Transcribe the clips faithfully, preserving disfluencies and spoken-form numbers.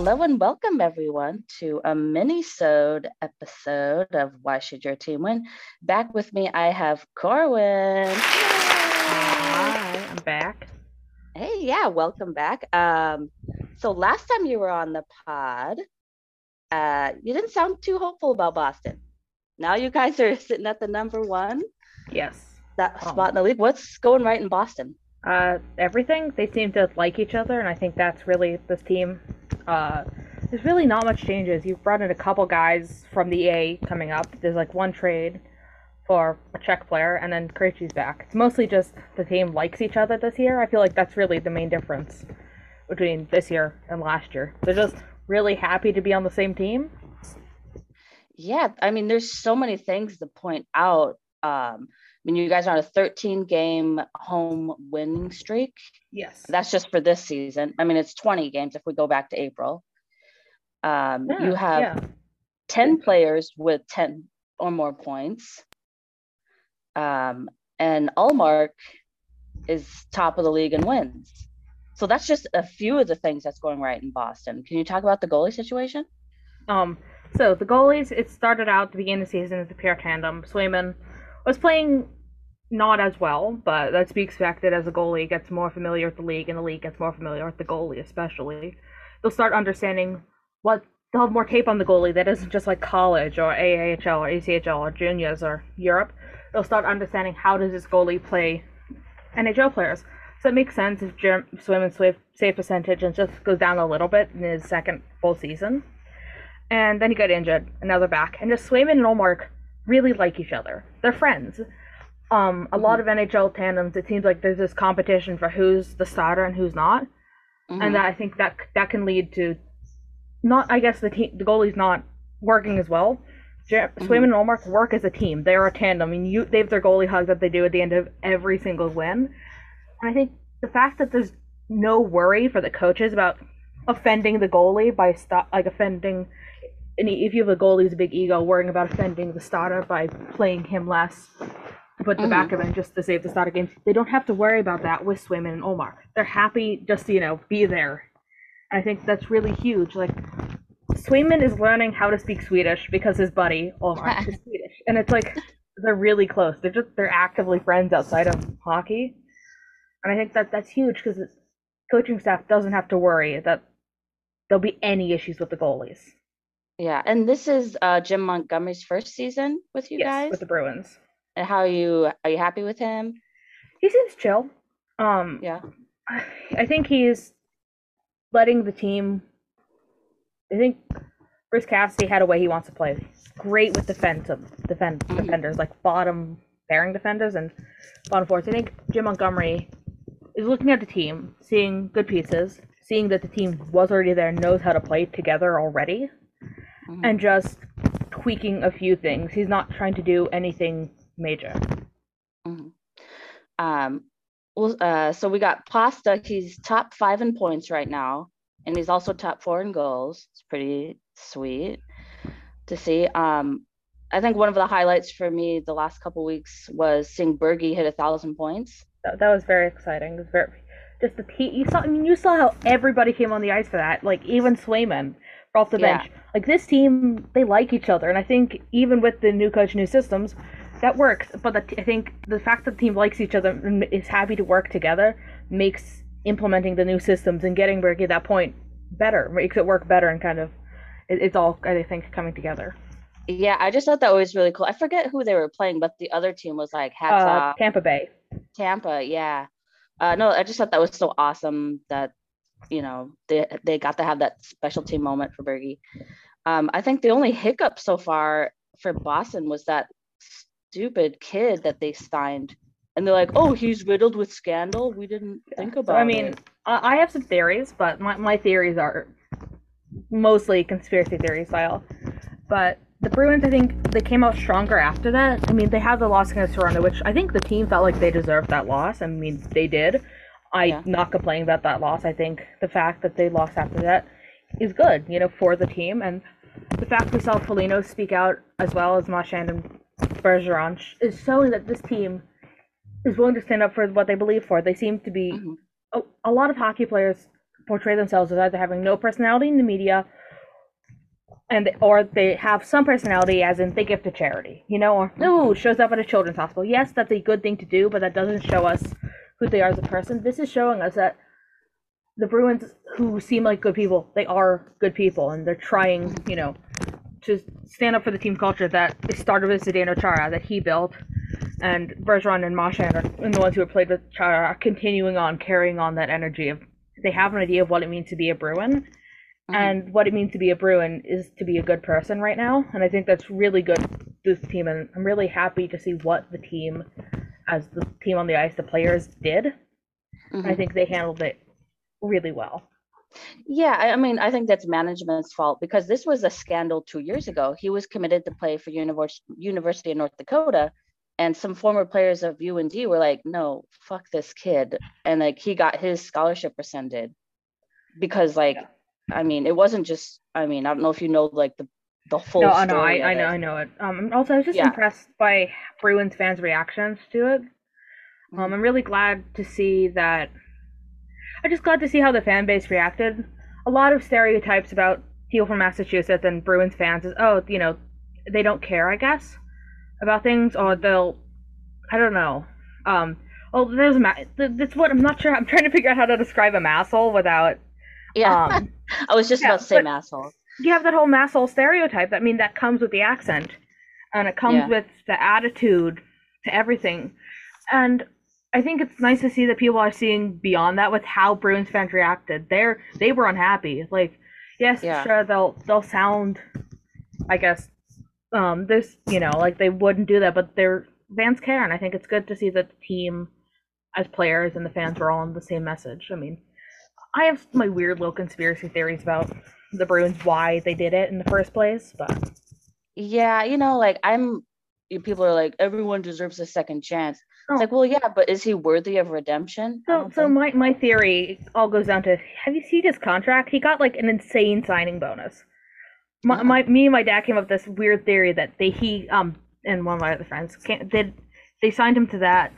Hello and welcome everyone to a mini-sode episode of Why Should Your Team Win? Back with me, I have Corwin. Hi, I'm back. Hey, yeah, welcome back. Um, so last time you were on the pod, uh, you didn't sound too hopeful about Boston. Now you guys are sitting at the number one Yes. that spot in Um, the league. What's going right in Boston? uh, everything. They seem to like each other, and I think that's really this team. Uh, there's really not much changes. You've brought in a couple guys from the A coming up. There's like one trade for a Czech player, and then Krejci's back. It's mostly just the team likes each other this year. I feel like that's really the main difference between this year and last year. They're just really happy to be on the same team. Yeah, I mean, there's so many things to point out. Um, I mean, you guys are on a thirteen game home winning streak. Yes. That's just for this season. I mean, it's twenty games if we go back to April. Um, you Yeah. have Yeah. ten players with ten or more points. Um, and Allmark is top of the league in wins. So that's just a few of the things that's going right in Boston. Can you talk about the goalie situation? Um, so the goalies, it started out at the beginning of the season as a pair tandem. Swayman was playing not as well, but that's to be expected as a goalie gets more familiar with the league, and the league gets more familiar with the goalie, especially. They'll start understanding what they'll have more tape on the goalie that isn't just like college or A A H L or A C H L or juniors or Europe. They'll start understanding how does this goalie play N H L players. So it makes sense if Jer- Swayman's save percentage and just goes down a little bit in his second full season. And then he got injured, and now they're back. And just Swayman and Olmark really like each other. They're friends. Um, a mm-hmm. lot of N H L tandems, it seems like there's this competition for who's the starter and who's not, mm-hmm. and that I think that that can lead to not, I guess the team, the goalie's not working as well. Jer- mm-hmm. Swayman and Olmark work as a team. They are a tandem. I mean, you they have their goalie hug that they do at the end of every single win, and I think the fact that there's no worry for the coaches about offending the goalie by stop like offending. And if you have a goalie who's a big ego, worrying about offending the starter by playing him less, put the mm-hmm. back of him just to save the starter games, they don't have to worry about that with Swayman and Olmark. They're happy just to, you know, be there. And I think that's really huge. Like, Swayman is learning how to speak Swedish because his buddy, Olmark, is Swedish. And it's like, they're really close. They're just, they're actively friends outside of hockey. And I think that that's huge because the coaching staff doesn't have to worry that there'll be any issues with the goalies. Yeah, and this is uh, Jim Montgomery's first season with you yes, guys. With the Bruins. And how are you? Are you happy with him? He seems chill. Um, yeah, I think he's letting the team. I think Bruce Cassidy had a way he wants to play. He's great with defensive defend mm-hmm. defenders, like bottom pairing defenders and bottom forwards. I think Jim Montgomery is looking at the team, seeing good pieces, seeing that the team was already there, knows how to play together already. Mm-hmm. And just tweaking a few things. He's not trying to do anything major. Mm-hmm. Um, well, uh, so we got Pasta. He's top five in points right now, and he's also top four in goals. It's pretty sweet to see. Um, I think one of the highlights for me the last couple weeks was seeing Bergie hit a thousand points. That, that was very exciting. It was very just the you saw. I mean, you saw how everybody came on the ice for that. Like even Swayman. Off the bench. Yeah. Like this team, they like each other, and I think even with the new coach, new systems, that works. But the, I think the fact that the team likes each other and is happy to work together makes implementing the new systems and getting Bergie at that point better, makes it work better, and kind of it, it's all I think coming together. Yeah, I just thought that was really cool. I forget who they were playing, but the other team was like hats uh, off. Tampa Bay. Tampa, yeah. Uh, no, I just thought that was so awesome that. You know, they they got to have that special team moment for Bergie. Um, I think the only hiccup so far for Boston was that stupid kid that they signed. And they're like, oh, he's riddled with scandal. We didn't yeah. think about it. So, I mean, it. I have some theories, but my, my theories are mostly conspiracy theory style. But the Bruins, I think, they came out stronger after that. I mean, they had the loss against Toronto, which I think the team felt like they deserved that loss. I mean, they did. I'm yeah. not complaining about that loss. I think the fact that they lost after that is good, you know, for the team. And the fact we saw Foligno speak out as well as Marchand and Bergeron is showing that this team is willing to stand up for what they believe for. They seem to be... Mm-hmm. A, a lot of hockey players portray themselves as either having no personality in the media, and or they have some personality, as in they give to charity, you know, or no, shows up at a children's hospital. Yes, that's a good thing to do, but that doesn't show us who they are as a person. This is showing us that the Bruins, who seem like good people, they are good people, and they're trying, you know, to stand up for the team culture that started with Zdeno Chara, that he built, and Bergeron and Marchand, are, and the ones who have played with Chara, are continuing on, carrying on that energy of they have an idea of what it means to be a Bruin. Mm-hmm. And what it means to be a Bruin is to be a good person right now. And I think that's really good, this team. And I'm really happy to see what the team, as the team on the ice, the players did. Mm-hmm. And I think they handled it really well. Yeah, I mean, I think that's management's fault, because this was a scandal two years ago. He was committed to play for Univers- University of North Dakota. And some former players of U N D were like, no, fuck this kid. And like he got his scholarship rescinded because like, yeah. I mean, it wasn't just, I mean, I don't know if you know, like, the, the full no, story. No, I, I know, I know it. Um, also, I was just yeah. impressed by Bruins fans' reactions to it. Mm-hmm. Um, I'm really glad to see that, I'm just glad to see how the fan base reacted. A lot of stereotypes about people from Massachusetts and Bruins fans is, oh, you know, they don't care, I guess, about things, or they'll, I don't know. Um, well, there's a, ma- that's what, I'm not sure, I'm trying to figure out how to describe a masshole without, Yeah, um, I was just yeah, about to say masshole. You have that whole masshole stereotype. I mean, that comes with the accent, and it comes yeah. with the attitude to everything. And I think it's nice to see that people are seeing beyond that with how Bruins fans reacted. They're they were unhappy. Like, yes, yeah. sure, they'll they'll sound, I guess, um, this you know, like they wouldn't do that, but their fans care, and I think it's good to see that the team, as players and the fans, are all on the same message. I mean. I have my weird little conspiracy theories about the Bruins, why they did it in the first place, but yeah, you know, like I'm, people are like, everyone deserves a second chance. Oh. It's like, well, yeah, but is he worthy of redemption? So, so my, my theory all goes down to, have you seen his contract? He got like an insane signing bonus. My, oh. my me and my dad came up with this weird theory that they he um and one of my other friends can't, did they signed him to that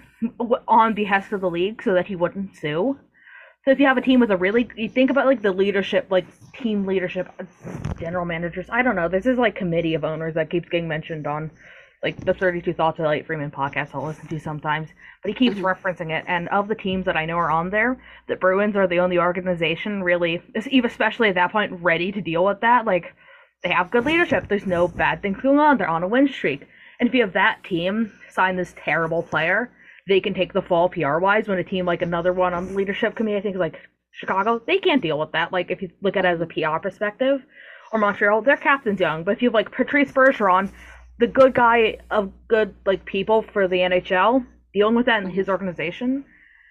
on behest of the league so that he wouldn't sue. So if you have a team with a really, you think about like the leadership, like team leadership, general managers, I don't know, this is like committee of owners that keeps getting mentioned on like the thirty-two Thoughts of Elliot Freeman podcast I'll listen to sometimes, but he keeps mm-hmm. referencing it. And of the teams that I know are on there, the Bruins are the only organization really, especially at that point, ready to deal with that. Like, they have good leadership, there's no bad things going on, they're on a win streak. And if you have that team sign this terrible player, they can take the fall P R-wise when a team like another one on the leadership committee, I think like Chicago, they can't deal with that. Like, if you look at it as a P R perspective, or Montreal, their captain's young. But if you have like Patrice Bergeron, the good guy of good like people for the N H L, dealing with that in his organization,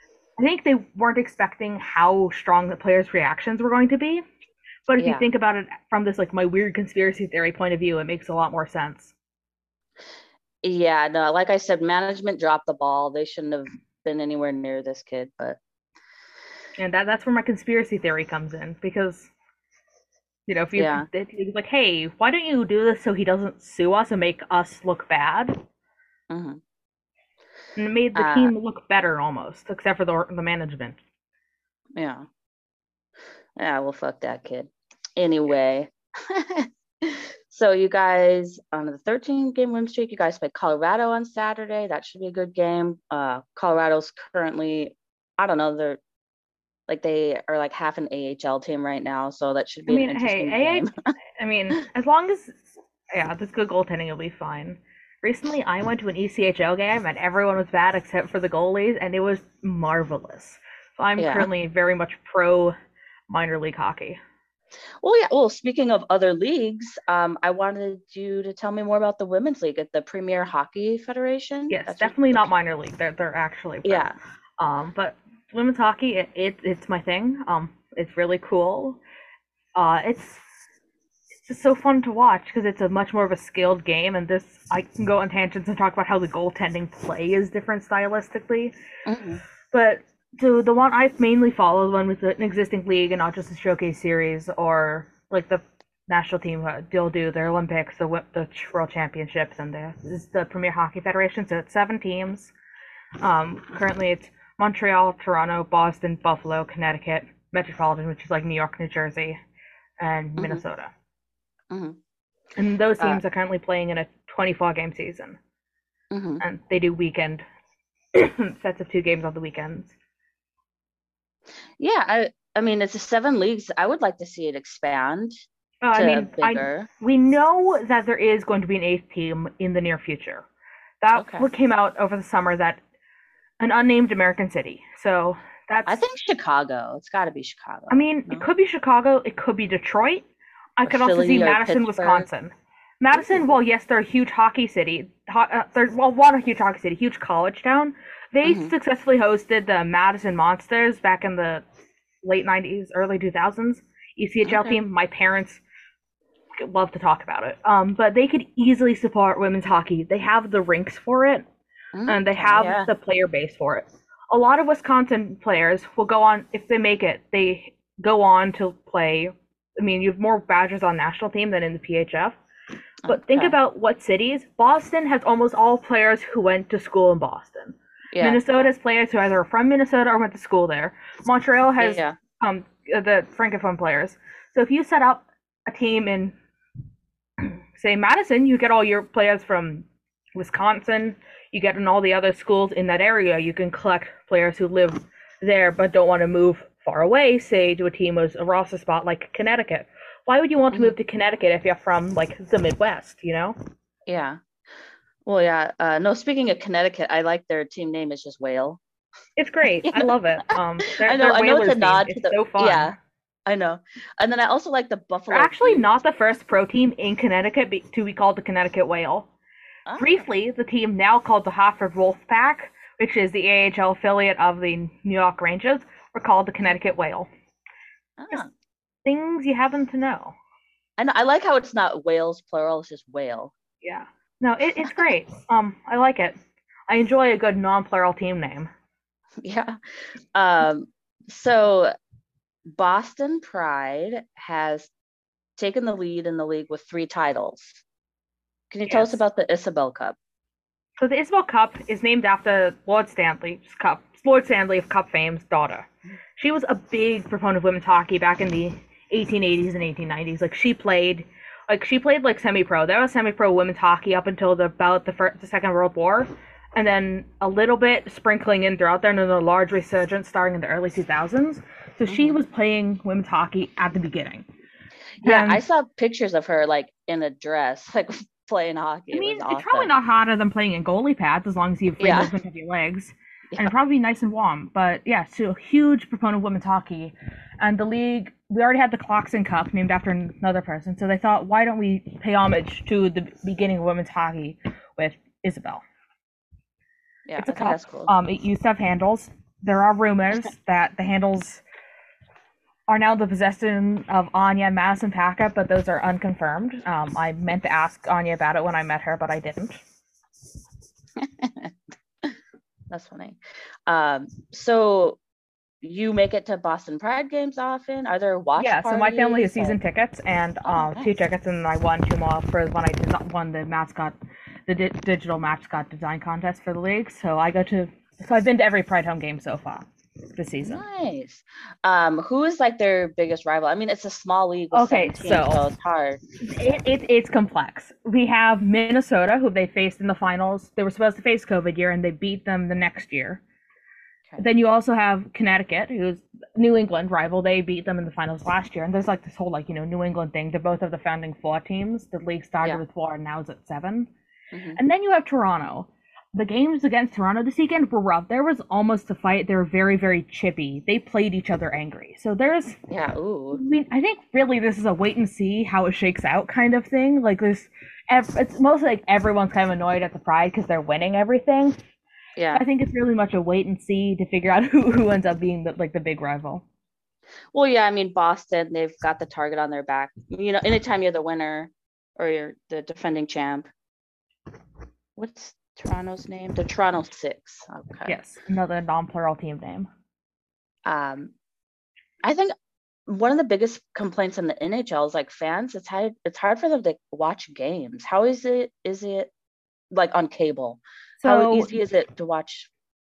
I think they weren't expecting how strong the players' reactions were going to be. But if yeah. you think about it from this like my weird conspiracy theory point of view, it makes a lot more sense. Yeah, no, like I said, management dropped the ball. They shouldn't have been anywhere near this kid, but and that that's where my conspiracy theory comes in, because you know, if you yeah. if you're like, hey, why don't you do this so he doesn't sue us and make us look bad? Mm-hmm. And it made the uh, team look better almost, except for the the management. Yeah. Yeah, well, fuck that kid. Anyway. So you guys, on the thirteen game win streak, you guys played Colorado on Saturday. That should be a good game. Uh, Colorado's currently, I don't know, they're like they are like half an A H L team right now, so that should be I mean, an interesting hey, game. A H, I mean, as long as, yeah, this good goaltending will be fine. Recently, I went to an E C H L game, and everyone was bad except for the goalies, and it was marvelous. So I'm yeah. currently very much pro minor league hockey. Well, yeah. Well, speaking of other leagues, um, I wanted you to tell me more about the women's league at the Premier Hockey Federation. Yes, That's definitely your... not minor league. They're they're actually pro. Yeah. Um, but women's hockey, it, it it's my thing. Um, it's really cool. Uh, it's it's just so fun to watch because it's a much more of a skilled game, and this I can go on tangents and talk about how the goaltending play is different stylistically. Mm-hmm. But so the one I've mainly followed, one with an existing league and not just a showcase series, or like the national team, uh, they'll do their Olympics, the the World Championships, and the this is the Premier Hockey Federation. So it's seven teams. Um, currently it's Montreal, Toronto, Boston, Buffalo, Connecticut, metropolitan, which is like New York, New Jersey, and Hmm. Minnesota. Hmm. And those Uh, teams are currently playing in a twenty-four game season, hmm. and they do weekend sets of two games on the weekends. Yeah, I I mean it's a seven leagues. I would like to see it expand Uh, I to mean, I bigger. we know that there is going to be an eighth team in the near future. That Okay. what came out over the summer, that an unnamed American city. So I that's, think Chicago. It's got to be I Chicago. mean, it No? could be Chicago, it could be Detroit. I Or could also see Philly or Madison, Pittsburgh. Wisconsin. Madison, Ooh. well, yes, they're a huge hockey city. Ho- uh, they're, well, one a huge hockey city, huge college town. They Hmm. successfully hosted the Madison Monsters back in the late nineties, early two thousands. E C H L Okay. team. My parents love to talk about it. Um, but they could easily support women's hockey. They have the rinks for it, and they Okay. have Yeah. the player base for it. A lot of Wisconsin players will go on, if they make it, they go on to play. I mean, you have more Badgers on national team than in the P H F. But think Okay. about what cities. Boston has almost all players who went to school in Boston. Yeah. Minnesota has players who either are from Minnesota or went to school there. Montreal has Yeah. um the francophone players. So if you set up a team in, say, Madison, you get all your players from Wisconsin. You get in all the other schools in that area. You can collect players who live there but don't want to move far away, say, to a team with a roster spot like Connecticut. Why would you want to Hmm. move to Connecticut if you're from, like, the Midwest, you know? Yeah. Well, yeah. Uh, no, speaking of Connecticut, I like their team name is just Whale. It's great. I love it. Um, their, I know. their I know it's a Whalers team nod is to the. so fun. Yeah, I know. And then I also like the They're Buffalo actually Beauty. not the first pro team in Connecticut be- to be called the Connecticut Whale. Oh. Briefly, the team now called the Hartford Wolfpack, which is the A H L affiliate of the New York Rangers, were called the Connecticut Whale. Just Ah. things you happen to know. And I like how it's not whales plural; it's just whale. Yeah. No, it, it's great. Um, I like it. I enjoy a good non-plural team name. Yeah. Um. So Boston Pride has taken the lead in the league with three titles. Can you tell us Yes. about the Isabel Cup? So the Isabel Cup is named after Lord Stanley's Cup, Lord Stanley of Cup fame's daughter. She was a big proponent of women's hockey back in the eighteen eighties and eighteen nineties. Like she played, like she played like semi-pro. There was semi-pro women's hockey up until the, about the first, the Second World War, and then a little bit sprinkling in throughout there, and then a large resurgence starting in the early two thousands. So she Hmm. was playing women's hockey at the beginning, Yeah, I and saw pictures of her like in a dress, like playing hockey. I It was mean, it's probably awesome. not harder than playing in goalie pads as long as you have free Yeah. movement of your legs. And Yeah. it'd probably be nice and warm. But yeah, so huge proponent of women's hockey. And the league, we already had the Clarkson Cup named after another person. So they thought, why don't we pay homage to the beginning of women's hockey with Isabel? Yeah, It's a I think cup. that's cool. Um, it used to have handles. There are rumors that the handles are now the possession of Anya and Madison Paquette, but those are unconfirmed. Um, I meant to ask Anya about it when I met her, but I didn't. That's funny. Um, so you make it to Boston Pride games often? Are there watch Yeah, so my family has parties? season Or... tickets and Oh, um, two nice. tickets, and I won two more for when I des- won the mascot, the di- digital mascot design contest for the league. So I go to, so I've been to every Pride home game so far this season. Nice. Um, who is like their biggest rival? I mean, it's a small league with Okay, seven teams, so so it's hard. it, it, it's complex. We have Minnesota, who they faced in the finals. They were supposed to face COVID year, and they beat them the next year. Okay. Then you also have Connecticut, who's New England rival. They beat them in the finals last year, and there's like this whole like you know New England thing. They're both of the founding four teams. The league started Yeah. with four, and now it's at seven. Hmm. And then you have Toronto. The games against Toronto this weekend were rough. There was almost a fight. They were very, very chippy. They played each other angry. So there's, Yeah. I Ooh. mean, I think really this is a wait and see how it shakes out kind of thing. Like this, it's mostly like everyone's kind of annoyed at the Pride because they're winning everything. Yeah. I think it's really much a wait and see to figure out who, who ends up being the, like the big rival. Well, yeah. I mean, Boston, they've got the target on their back. You know, anytime you're the winner or you're the defending champ. What's Toronto's name? The Toronto Six. Okay. Yes, another non-plural team name. Um, I think one of the biggest complaints in the N H L is like fans. It's hard. It's hard for them to watch games. How is it? Is it like on cable? How So easy is it to watch?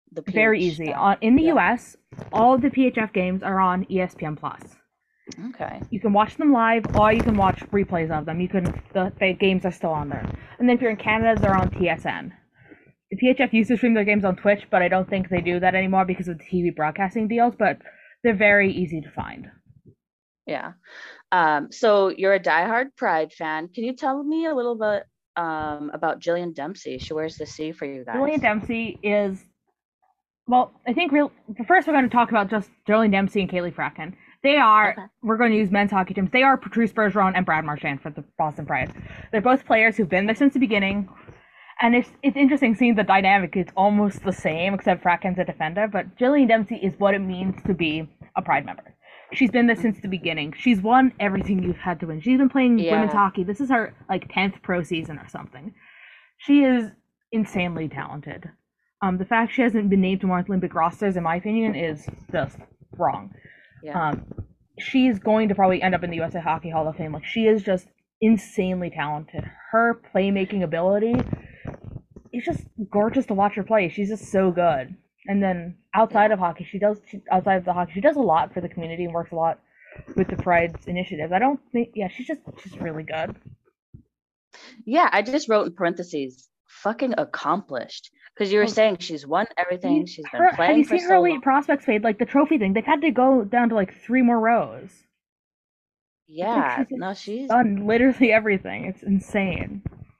the Very P H easy. F? On in the Yeah. U S, all of the P H F games are on E S P N Plus. Okay. You can watch them live, or you can watch replays of them. You can the, the games are still on there. And then if you're in Canada, they're on T S N. The P H F used to stream their games on Twitch, but I don't think they do that anymore because of the T V broadcasting deals. But they're very easy to find. Yeah. Um, so you're a diehard Pride fan. Can you tell me a little bit um, about Jillian Dempsey? She wears the C for you guys. Jillian Dempsey is, well, I think real. First, we're going to talk about just Jillian Dempsey and Kaylee Fracken. They are, okay. We're going to use men's hockey teams. They are Patrice Bergeron and Brad Marchand for the Boston Pride. They're both players who've been there since the beginning. And it's it's interesting seeing the dynamic. It's almost the same, except Fracken's a defender. But Jillian Dempsey is what it means to be a Pride member. She's been there since the beginning. She's won everything you've had to win. She's been playing yeah. women's hockey. This is her like tenth pro season or something. She is insanely talented. Um, the fact she hasn't been named to more Olympic rosters, in my opinion, is just wrong. Yeah. Um, she's going to probably end up in the U S A Hockey Hall of Fame. Like, she is just insanely talented. Her playmaking ability is just gorgeous to watch her play. She's just so good. And then outside yeah. of hockey, she does she, outside of the hockey, she does a lot for the community and works a lot with the Pride's initiatives. I don't think, yeah, she's just she's really good. Yeah, I just wrote in parentheses, fucking accomplished. Because you were oh, saying she's won everything. You, she's been her, playing Have you for seen so her elite long. prospects fade? Like the trophy thing, they've had to go down to like three more rows. Yeah, like she's no, she's done literally everything. It's insane.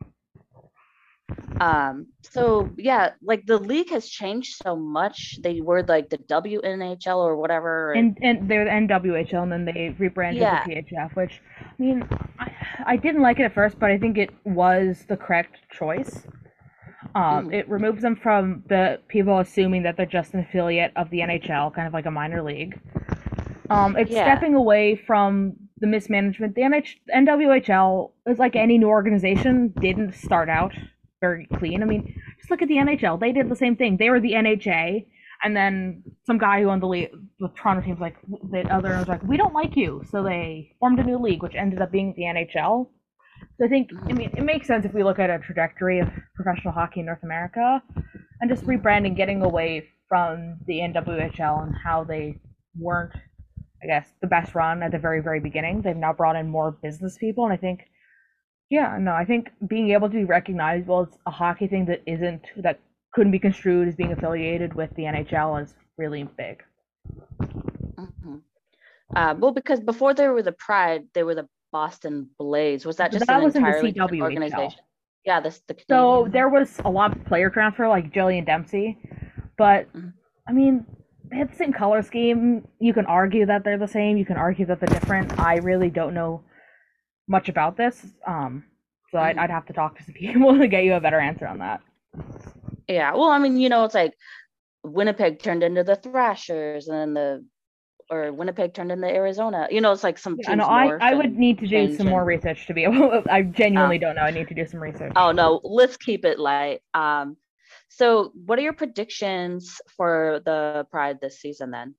Um, so yeah, like the league has changed so much. They were like the W N H L or whatever. And and they're the N W H L, and then they rebranded yeah. the P H F, which, I mean, I, I didn't like it at first, but I think it was the correct choice. Um, mm. It removes them from the people assuming that they're just an affiliate of the N H L, kind of like a minor league. Um, it's yeah. stepping away from the mismanagement. The N H- N W H L is like any new organization, didn't start out very clean. I mean, just look at the N H L. They did the same thing. They were the N H A, and then some guy who owned the league, the Toronto team was like, the other was like, we don't like you, so they formed a new league, which ended up being the N H L. So I think, I mean, it makes sense if we look at a trajectory of professional hockey in North America, and just rebranding, getting away from the N W H L and how they weren't, I guess, the best run at the very, very beginning. They've now brought in more business people, and I think, yeah, no, I think being able to be recognizable as a hockey thing that isn't, that couldn't be construed as being affiliated with the N H L is really big. Mm-hmm. Uh, well, because before they were the Pride, they were the Boston Blaze. Was that just that an was entirely in the C W H L organization? Yeah, this the Canadian. So there was a lot of player transfer, like Jillian Dempsey, but mm-hmm. I mean, they have the same color scheme. You can argue that they're the same. You can argue that they're different. I really don't know much about this, um, so mm-hmm. I'd, I'd have to talk to some people to get you a better answer on that. Yeah, well, I mean, you know, it's like Winnipeg turned into the Thrashers, and then the or Winnipeg turned into Arizona. You know, it's like some teams. Yeah, no, I, I would need to do some more research to be able. I genuinely um, don't know. I need to do some research. Oh no, let's keep it light. Um, so what are your predictions for the Pride this season then?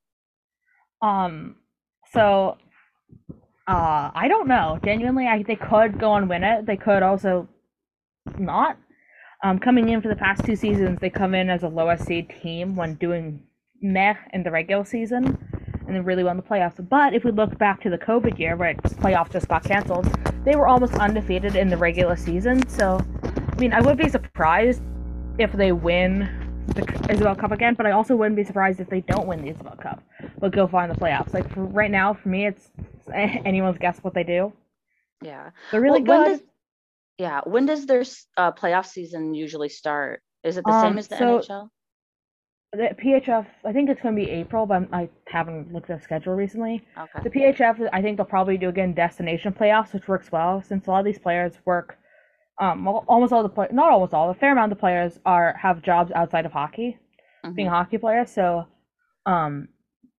Um, so, uh, I don't know. Genuinely, I they could go and win it. They could also not. Um, coming in for the past two seasons, they come in as a lowest seed team when doing meh in the regular season, and then really well in the playoffs. But if we look back to the COVID year, where playoffs just got canceled, they were almost undefeated in the regular season. So, I mean, I would be surprised if they win the Isabel Cup again, but I also wouldn't be surprised if they don't win the Isabel Cup, but go far in the playoffs. Like, for right now, for me, it's anyone's guess what they do. Yeah. They're really well, good. When does, yeah. When does their uh, playoff season usually start? Is it the um, same as the so- N H L? The P H F, I think it's going to be April, but I haven't looked at the schedule recently. Okay. The P H F, I think they'll probably do, again, destination playoffs, which works well, since a lot of these players work, um, almost all the players, not almost all, a fair amount of the players are have jobs outside of hockey, mm-hmm. being hockey players, so, um,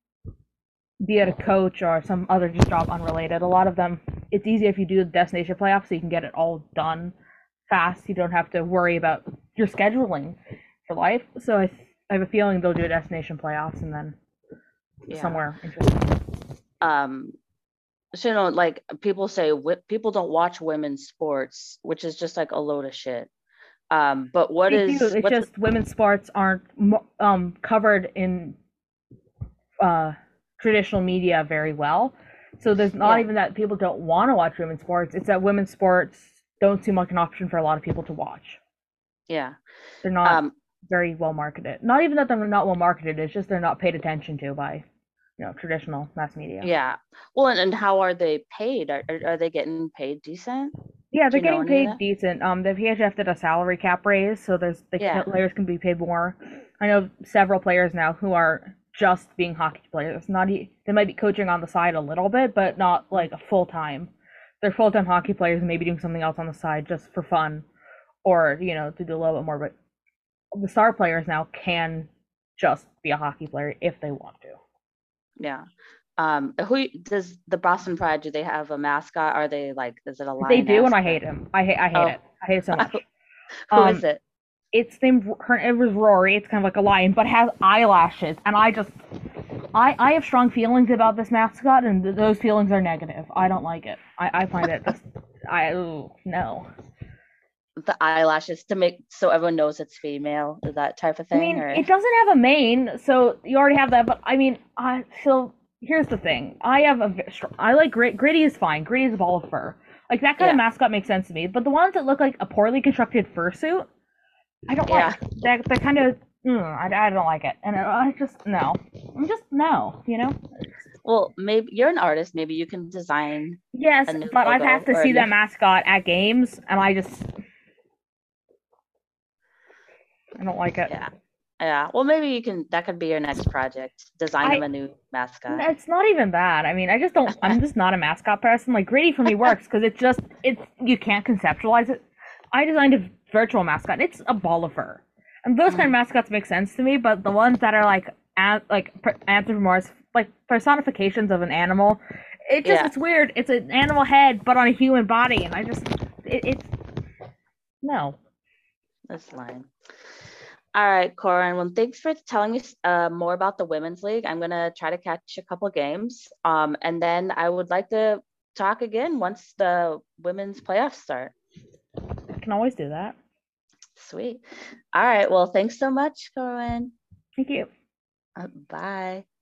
be it a coach or some other job unrelated, a lot of them, it's easier if you do the destination playoffs, so you can get it all done fast. You don't have to worry about your scheduling for life, so I I have a feeling they'll do a destination playoffs and then yeah. somewhere interesting. Um, so you know, like people say, people don't watch women's sports, which is just like a load of shit. Um, but what They do. is It's what's just women's sports aren't um covered in uh traditional media very well. So there's not yeah, even that people don't want to watch women's sports. It's that women's sports don't seem like an option for a lot of people to watch. yeah. They're not Um, very well marketed. Not even that they're not well marketed. It's just they're not paid attention to by you know traditional mass media. yeah. Well, and, and how are they paid? Are, are are they getting paid decent? Yeah, Do they're you know getting any of paid that? decent. Um, the P H F did a salary cap raise, so there's the Yeah, players can be paid more. I know several players now who are just being hockey players. Not e- they might be coaching on the side a little bit, but not like a full time. They're full time hockey players and maybe doing something else on the side just for fun, or you know to do a little bit more. But the star players now can just be a hockey player if they want to. yeah. Um, who does the Boston Pride? Do they have a mascot? Are they like? Is it a They do, lioness? and I Or, hate him. I hate I hate oh, it. I hate it so much. who is Um, it? it's named her. It was Rory. It's kind of like a lion, but has eyelashes, and I just I I have strong feelings about this mascot, and th- those feelings are negative. I don't like it. I I find it just I ooh, no. The eyelashes to make so everyone knows it's female, that type of I thing, mean, or it doesn't have a mane, so you already have that. But I mean, I so here's the thing. I have a v- str- I like Grit. Gritty is fine. Gritty is a ball of fur. Like that kind of yeah, mascot makes sense to me. But the ones that look like a poorly constructed fursuit, I don't yeah. like. That that kind of mm, I, I don't like it. And I just no. I'm just no. You know. Well, maybe you're an artist. Maybe you can design Yes, a new but I've had logo to or a see new. that mascot at games, and I just I don't like it. Yeah, yeah. Well, maybe you can. That could be your next project. Design them I a new mascot. It's not even that. I mean, I just don't. I'm just not a mascot person. Like Gritty for me works because it's just it's you can't conceptualize it. I designed a virtual mascot. It's a ball of fur, and those kind of Mhm. mascots make sense to me. But the ones that are like an, like anthropomorphs, like personifications of an animal, it just Yeah, it's weird. It's an animal head but on a human body, and I just it, it's no. that's line. All right, Corin. Well, thanks for telling me uh, more about the women's league. I'm gonna try to catch a couple games, um, and then I would like to talk again once the women's playoffs start. I can always do that. Sweet. All right. Well, thanks so much, Corin. Thank you. Uh, bye.